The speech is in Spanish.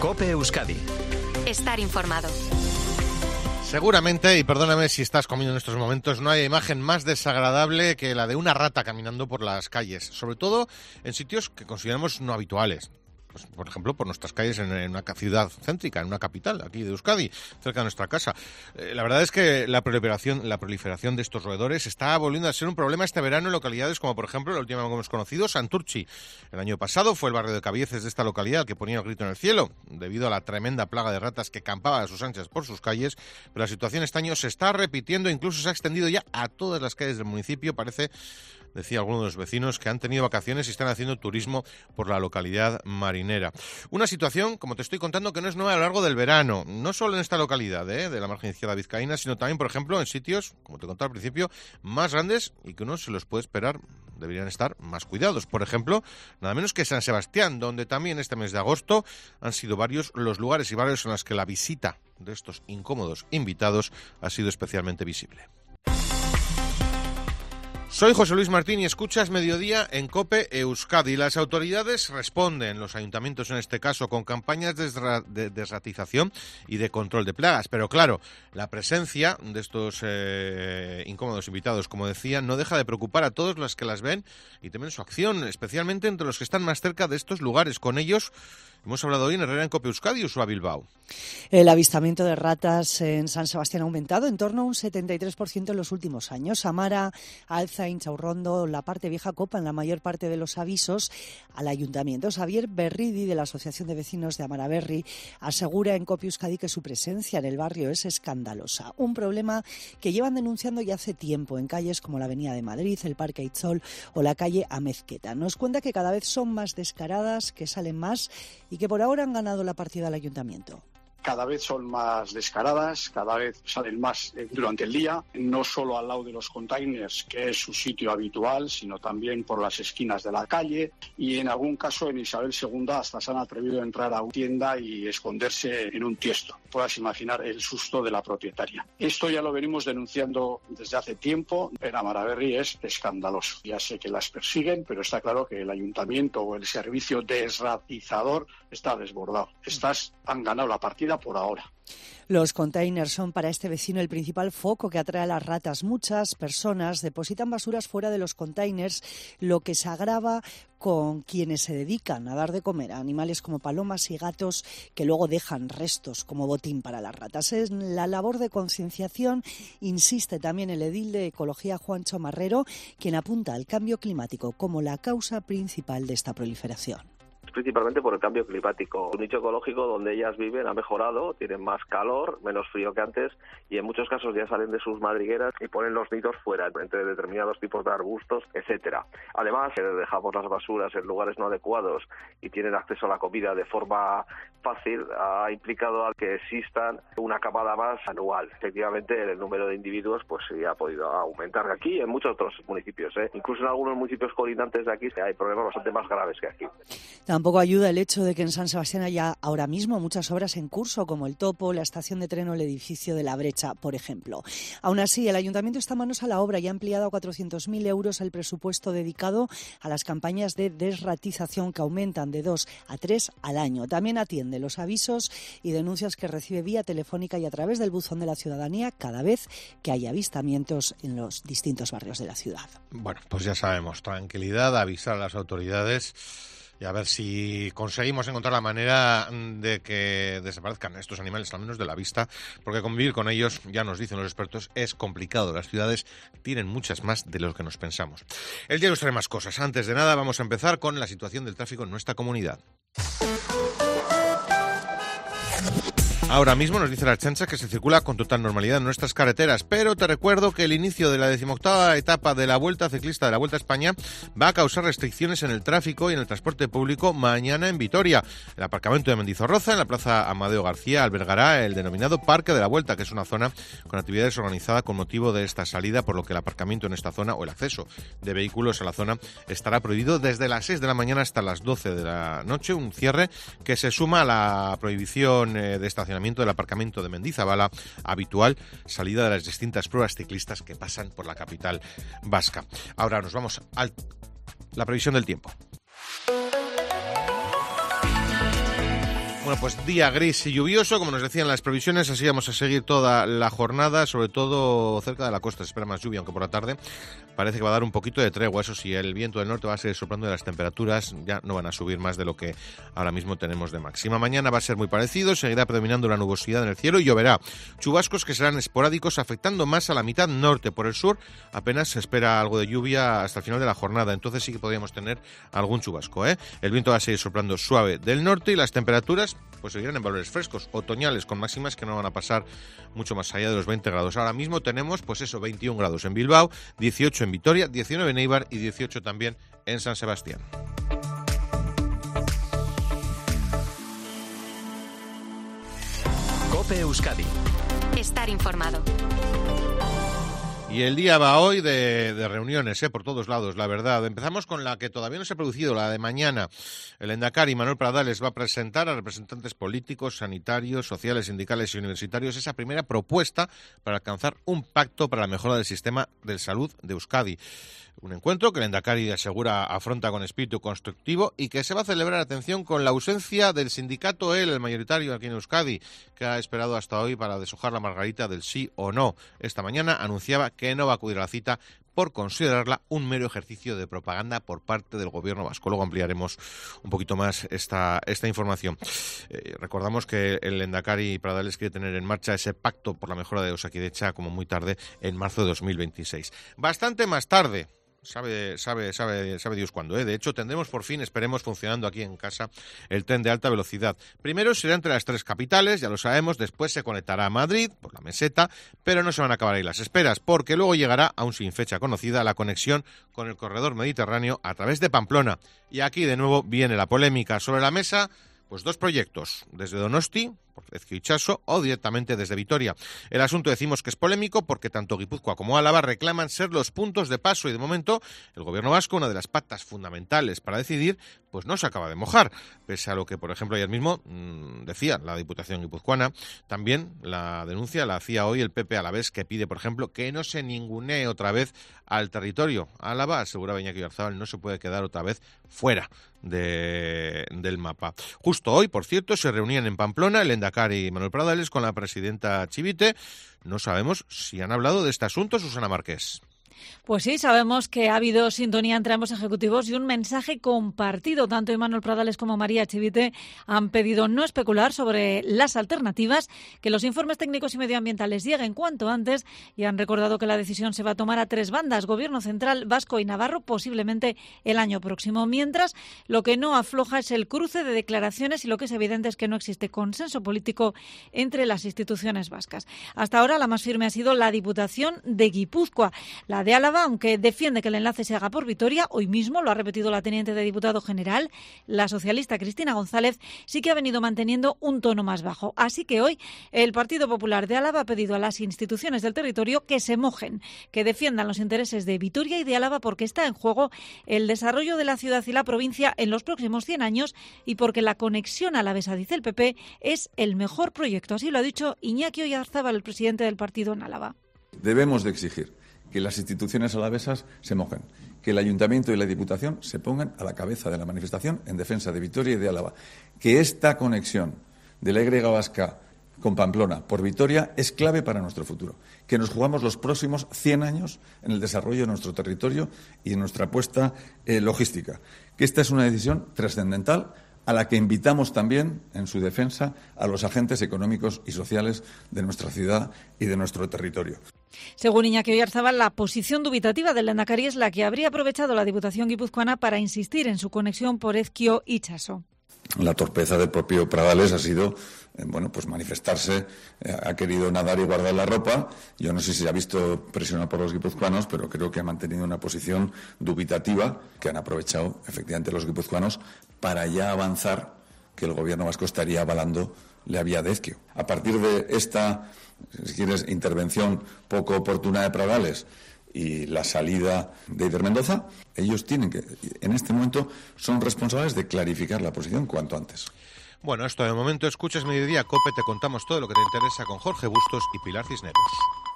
COPE Euskadi. Estar informado. Seguramente, y perdóname si estás comiendo en estos momentos, no hay imagen más desagradable que la de una rata caminando por las calles, sobre todo en sitios que consideramos no habituales. Pues, por ejemplo, por nuestras calles en una ciudad céntrica, en una capital, aquí de Euskadi, cerca de nuestra casa. La verdad es que la proliferación de estos roedores está volviendo a ser un problema este verano en localidades como, por ejemplo, la última que hemos conocido, Santurtzi. El año pasado fue el barrio de Cabieces de esta localidad el que ponía el grito en el cielo, debido a la tremenda plaga de ratas que campaba a sus anchas por sus calles, pero la situación este año se está repitiendo, incluso se ha extendido ya a todas las calles del municipio. Parece, decía alguno de los vecinos, que han tenido vacaciones y están haciendo turismo por la localidad marinera. Una situación, como te estoy contando, que no es nueva a lo largo del verano, no solo en esta localidad de la margen izquierda vizcaína, sino también, por ejemplo, en sitios, como te contaba al principio, más grandes y que uno se los puede esperar, deberían estar más cuidados. Por ejemplo, nada menos que San Sebastián, donde también este mes de agosto han sido varios los lugares y barrios en los que la visita de estos incómodos invitados ha sido especialmente visible. Soy José Luis Martín y escuchas Mediodía en COPE Euskadi. Las autoridades responden, los ayuntamientos en este caso, con campañas de desratización y de control de plagas. Pero claro, la presencia de estos incómodos invitados, como decía, no deja de preocupar a todos los que las ven y temen su acción, especialmente entre los que están más cerca de estos lugares. Con ellos hemos hablado hoy en Herrera en COPE Euskadi, Ursula Bilbao. El avistamiento de ratas en San Sebastián ha aumentado en torno a un 73% en los últimos años. Amara, Alza, Inchaurrondo, la parte vieja copan la mayor parte de los avisos al ayuntamiento. Xavier Berridi, de la Asociación de Vecinos de Amara Berri, asegura en COPE Euskadi que su presencia en el barrio es escandalosa. Un problema que llevan denunciando ya hace tiempo en calles como la Avenida de Madrid, el Parque Aitzol o la calle Amezqueta. Nos cuenta que cada vez son más descaradas, que salen más y que por ahora han ganado la partida al ayuntamiento. Cada vez son más descaradas, cada vez salen más durante el día, no solo al lado de los containers, que es su sitio habitual, sino también por las esquinas de la calle, y en algún caso en Isabel II hasta se han atrevido a entrar a una tienda y esconderse en un tiesto. Puedas imaginar el susto de la propietaria. Esto ya lo venimos denunciando desde hace tiempo. En Amara Berri es escandaloso. Ya sé que las persiguen, pero está claro que el ayuntamiento o el servicio desratizador está desbordado. Estas han ganado la partida por ahora. Los containers son para este vecino el principal foco que atrae a las ratas. Muchas personas depositan basuras fuera de los containers, lo que se agrava con quienes se dedican a dar de comer a animales como palomas y gatos que luego dejan restos como botín para las ratas. En la labor de concienciación insiste también el edil de Ecología, Juancho Marrero, quien apunta al cambio climático como la causa principal de esta proliferación. Principalmente por el cambio climático. Un nicho ecológico donde ellas viven ha mejorado, tienen más calor, menos frío que antes y en muchos casos ya salen de sus madrigueras y ponen los nidos fuera, entre determinados tipos de arbustos, etcétera. Además, dejamos las basuras en lugares no adecuados y tienen acceso a la comida de forma fácil, ha implicado a que existan una camada más anual. Efectivamente, el número de individuos pues sí ha podido aumentar aquí y en muchos otros municipios. Incluso en algunos municipios colindantes de aquí hay problemas bastante más graves que aquí. Tampoco ayuda el hecho de que en San Sebastián haya ahora mismo muchas obras en curso, como el Topo, la estación de tren o el edificio de La Brecha, por ejemplo. Aún así, el ayuntamiento está manos a la obra y ha ampliado a 400.000 euros el presupuesto dedicado a las campañas de desratización que aumentan de 2 a 3 al año. También atiende los avisos y denuncias que recibe vía telefónica y a través del buzón de la ciudadanía cada vez que hay avistamientos en los distintos barrios de la ciudad. Bueno, pues ya sabemos, tranquilidad, avisar a las autoridades y a ver si conseguimos encontrar la manera de que desaparezcan estos animales, al menos de la vista, porque convivir con ellos, ya nos dicen los expertos, es complicado. Las ciudades tienen muchas más de lo que nos pensamos. El día nos trae más cosas. Antes de nada, vamos a empezar con la situación del tráfico en nuestra comunidad. Ahora mismo nos dice la Ertzaintza que se circula con total normalidad en nuestras carreteras, pero te recuerdo que el inicio de la 18ª etapa de la Vuelta Ciclista de la Vuelta a España va a causar restricciones en el tráfico y en el transporte público mañana en Vitoria. El aparcamiento de Mendizorroza, en la Plaza Amadeo García, albergará el denominado Parque de la Vuelta, que es una zona con actividades organizadas con motivo de esta salida, por lo que el aparcamiento en esta zona o el acceso de vehículos a la zona estará prohibido desde las 6 de la mañana hasta las 12 de la noche, un cierre que se suma a la prohibición de estacionamiento del aparcamiento de Mendizabala, habitual salida de las distintas pruebas ciclistas que pasan por la capital vasca. Ahora nos vamos a la previsión del tiempo. Bueno, pues día gris y lluvioso, como nos decían las previsiones, así vamos a seguir toda la jornada, sobre todo cerca de la costa se espera más lluvia, aunque por la tarde parece que va a dar un poquito de tregua. Eso sí, el viento del norte va a seguir soplando y las temperaturas ya no van a subir más de lo que ahora mismo tenemos de máxima. Mañana va a ser muy parecido, seguirá predominando la nubosidad en el cielo y lloverá. Chubascos que serán esporádicos, afectando más a la mitad norte. Por el sur apenas se espera algo de lluvia hasta el final de la jornada, entonces sí que podríamos tener algún chubasco, ¿eh? El viento va a seguir soplando suave del norte y las temperaturas pues seguirán en valores frescos, otoñales, con máximas que no van a pasar mucho más allá de los 20 grados. Ahora mismo tenemos, pues eso, 21 grados en Bilbao, 18 en Vitoria, 19 en Eibar y 18 también en San Sebastián. COPE Euskadi. Estar informado. Y el día va hoy de reuniones, por todos lados, la verdad. Empezamos con la que todavía no se ha producido, la de mañana. El Lehendakari Manuel Pradales va a presentar a representantes políticos, sanitarios, sociales, sindicales y universitarios esa primera propuesta para alcanzar un pacto para la mejora del sistema de salud de Euskadi. Un encuentro que el Lehendakari asegura afronta con espíritu constructivo y que se va a celebrar, atención, con la ausencia del sindicato el mayoritario aquí en Euskadi, que ha esperado hasta hoy para deshojar la margarita del sí o no. Esta mañana anunciaba que no va a acudir a la cita por considerarla un mero ejercicio de propaganda por parte del gobierno vasco. Luego ampliaremos un poquito más esta información. Recordamos que el Lehendakari Pradales quiere tener en marcha ese pacto por la mejora de Osakidetza como muy tarde, en marzo de 2026. Bastante más tarde. Sabe Dios cuándo, ¿eh? De hecho, tendremos por fin, esperemos, funcionando aquí en casa, el tren de alta velocidad. Primero será entre las tres capitales, ya lo sabemos, después se conectará a Madrid, por la meseta, pero no se van a acabar ahí las esperas, porque luego llegará, aún sin fecha conocida, la conexión con el corredor mediterráneo a través de Pamplona. Y aquí, de nuevo, viene la polémica. Sobre la mesa, pues dos proyectos, desde Donosti, por Ezkio Itxaso, o directamente desde Vitoria. El asunto decimos que es polémico porque tanto Guipúzcoa como Álava reclaman ser los puntos de paso y de momento el gobierno vasco, una de las patas fundamentales para decidir, pues no se acaba de mojar, pese a lo que, por ejemplo, ayer mismo decía la Diputación guipuzcoana. También la denuncia la hacía hoy el PP alavés, que pide, por ejemplo, que no se ningunee otra vez al territorio. Álava, aseguraba Iñaki Oyarzabal, no se puede quedar otra vez fuera del mapa. Justo hoy, por cierto, se reunían en Pamplona el Lehendakari Manuel Pradales con la presidenta Chivite. No sabemos si han hablado de este asunto, Susana Márquez. Pues sí, sabemos que ha habido sintonía entre ambos ejecutivos y un mensaje compartido. Tanto Manuel Pradales como María Chivite han pedido no especular sobre las alternativas, que los informes técnicos y medioambientales lleguen cuanto antes, y han recordado que la decisión se va a tomar a tres bandas, Gobierno Central, Vasco y Navarro, posiblemente el año próximo. Mientras, lo que no afloja es el cruce de declaraciones y lo que es evidente es que no existe consenso político entre las instituciones vascas. Hasta ahora la más firme ha sido la Diputación de Guipúzcoa. La de Álava, aunque defiende que el enlace se haga por Vitoria, hoy mismo lo ha repetido la teniente de diputado general, la socialista Cristina González, sí que ha venido manteniendo un tono más bajo. Así que hoy el Partido Popular de Álava ha pedido a las instituciones del territorio que se mojen, que defiendan los intereses de Vitoria y de Álava, porque está en juego el desarrollo de la ciudad y la provincia en los próximos 100 años y porque la conexión alavesa, dice el PP, es el mejor proyecto. Así lo ha dicho Iñaki Oyarzabal, el presidente del partido en Álava. Debemos de exigir que las instituciones alavesas se mojen, que el Ayuntamiento y la Diputación se pongan a la cabeza de la manifestación en defensa de Vitoria y de Álava, que esta conexión de la Y vasca con Pamplona por Vitoria es clave para nuestro futuro, que nos jugamos los próximos 100 años en el desarrollo de nuestro territorio y en nuestra apuesta logística, que esta es una decisión trascendental a la que invitamos también, en su defensa, a los agentes económicos y sociales de nuestra ciudad y de nuestro territorio. Según Iñaki Oyarzabal, la posición dubitativa del Lehendakari es la que habría aprovechado la Diputación guipuzcoana para insistir en su conexión por Ezkio Itxaso. La torpeza del propio Pradales ha sido, pues manifestarse, ha querido nadar y guardar la ropa. Yo no sé si se ha visto presionado por los guipuzcoanos, pero creo que ha mantenido una posición dubitativa que han aprovechado efectivamente los guipuzcoanos para ya avanzar que el gobierno vasco estaría avalando la vía de Ezkio. A partir de esta, si quieres, intervención poco oportuna de Pradales y la salida de Eider Mendoza, ellos tienen que, en este momento, son responsables de clarificar la posición cuanto antes. Bueno, esto de momento, escuchas Mediodía Cope, te contamos todo lo que te interesa con Jorge Bustos y Pilar Cisneros.